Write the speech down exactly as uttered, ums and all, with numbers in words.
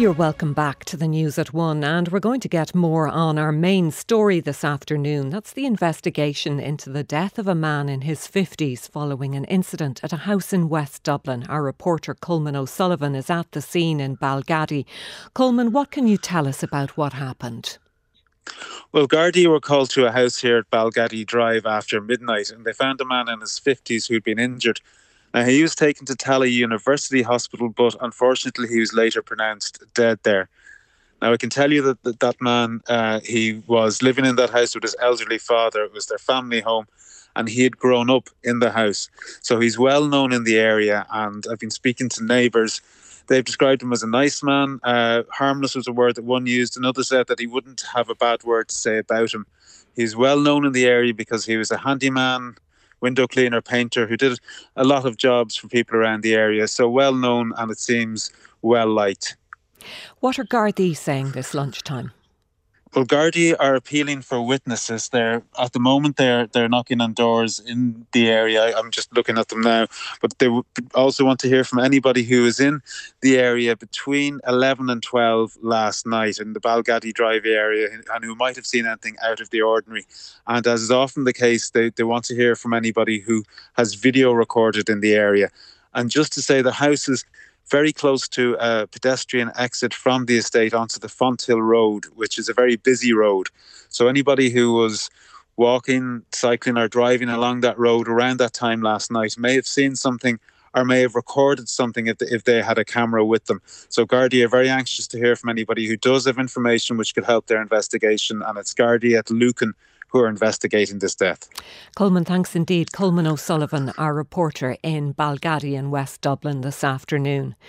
You're welcome back to the News at One, and we're going to get more on our main story this afternoon. That's the investigation into the death of a man in his fifties following an incident at a house in West Dublin. Our reporter Colman O'Sullivan is at the scene in Balgaddy. Colman, what can you tell us about what happened? Well, Gardaí were called to a house here at Balgaddy Drive after midnight, and they found a man in his fifties who'd been injured. Now, he was taken to Tala University Hospital, but unfortunately he was later pronounced dead there. Now, I can tell you that that, that man, uh, he was living in that house with his elderly father. It was their family home, and he had grown up in the house. So he's well known in the area, and I've been speaking to neighbours. They've described him as a nice man. Uh, harmless was a word that one used. Another said that he wouldn't have a bad word to say about him. He's well known in the area because he was a handyman, window cleaner, painter, who did a lot of jobs for people around the area. So well known, and it seems well liked. What are Gardaí saying this lunchtime? Well, Gardaí are appealing for witnesses. They're at the moment they're they're knocking on doors in the area. I'm just looking at them now, but they also want to hear from anybody who was in the area between eleven and twelve last night in the Balgaddy Drive area and who might have seen anything out of the ordinary. And as is often the case, they, they want to hear from anybody who has video recorded in the area. And just to say, the house is very close to a pedestrian exit from the estate onto the Fonthill Road, which is a very busy road. So anybody who was walking, cycling or driving along that road around that time last night may have seen something or may have recorded something if, if they had a camera with them. So Gardaí are very anxious to hear from anybody who does have information which could help their investigation, and it's Gardaí at Lucan who are investigating this death. Colman, thanks indeed. Colman O'Sullivan, our reporter in Balgaddy in West Dublin this afternoon.